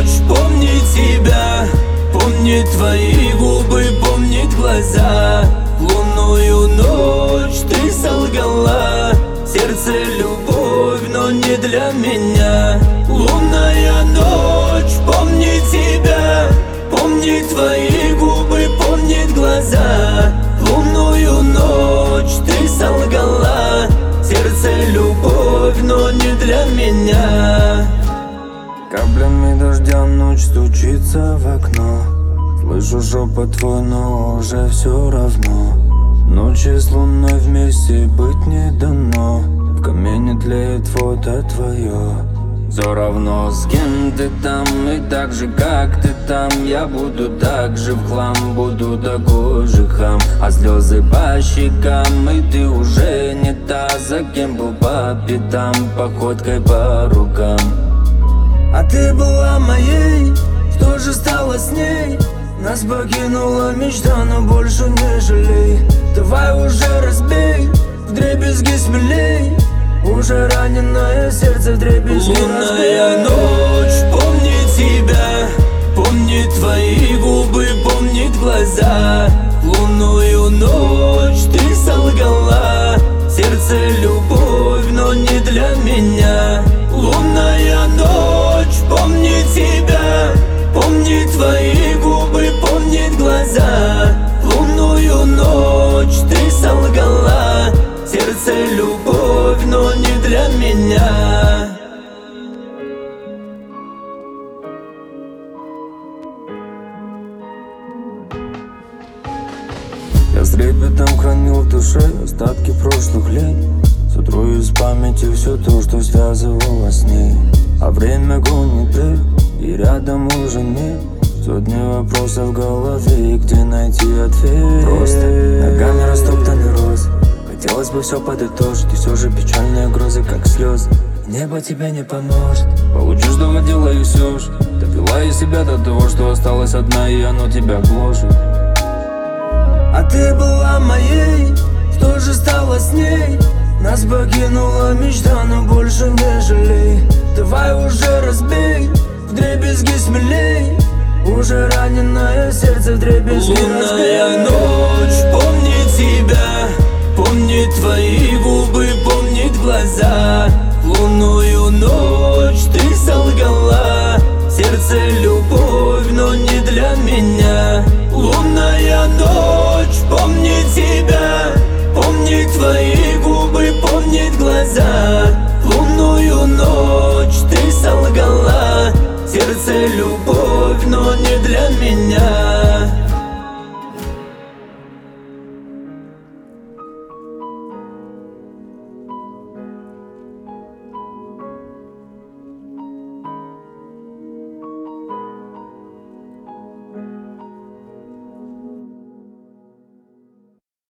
ночь помнит тебя, помнит твои губы, помнит глаза. Лунную ночь ты солгала, сердце любовь, но не для меня. Лунная ночь помнит тебя, помнит твои губы, помнит глаза. Лунную ночь ты солгала, сердце любовь, но не для меня. Каплями дождя ночь стучится в окно. Слышу шепот твой, но уже все равно. Ночи с луной вместе быть не дано. В камине тлеет фото твое. Все равно с кем ты там, и так же как ты там. Я буду так же в хлам, буду такой же хам. А слезы по щекам, и ты уже не та, за кем был по пятам, походкой по рукам. А ты была моей, что же стало с ней? Нас покинула мечта, но больше не жалей. Давай уже разбей, вдребезги смелей. Уже раненое сердце вдребезги разбей. Лунная ночь помнит тебя, помнит твои губы, помнит глаза. Лунную ночь ты солгала, сердце любовь, но не для меня. Лунная ночь помнит тебя, помнит твои губы, помнит глаза. Лунную ночь ты солгала, сердце любовь, но не для меня. Я с трепетом хранил в душе остатки прошлых лет. Сотру из памяти все то, что связывало с ней. А время гонит прядь, и рядом уже нет. Сотни вопросов в голове, и где найти ответ? Просто ногами растоптанный роз. Хотелось бы все подытожить, и все же печальные грозы, как слезы. Небо тебе не поможет. Получишь, что хотела, и все ж допила из себя до того, что осталась одна, и оно тебя гложет. А ты была моей, что же стало с ней? Нас покинула мечта, но больше не жалей. Давай уже разбей, вдребезги смелей. Уже раненое сердце вдребезги разбей. Лунная ночь помнит тебя, помнит твои губы, помнит глаза. Лунную ночь ты солгала,